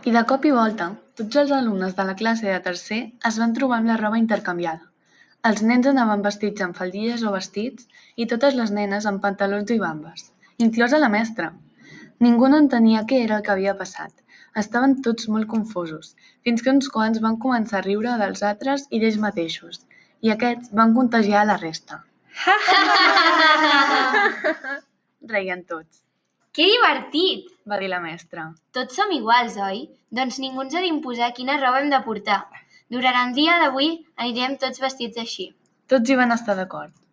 I de cop i volta, tots els alumnes de la classe de tercer es van trobar amb la roba intercanviada. Els nens anaven vestits amb faldilles o vestits i totes les nenes amb pantalons i bambes, inclosa la mestra. Ningú no entenia què era el que havia passat. Estaven tots molt confosos, fins que uns quants van començar a riure dels altres i d'ells mateixos, i aquests van contagiar a la resta. Reien tots, Que divertit! va dir la mestra. Tots som iguals, oi? Doncs ningú ens ha d'imposar quina roba hem de portar. Durant el dia d'avui anirem tots vestits així. Tots hi van estar d'acord.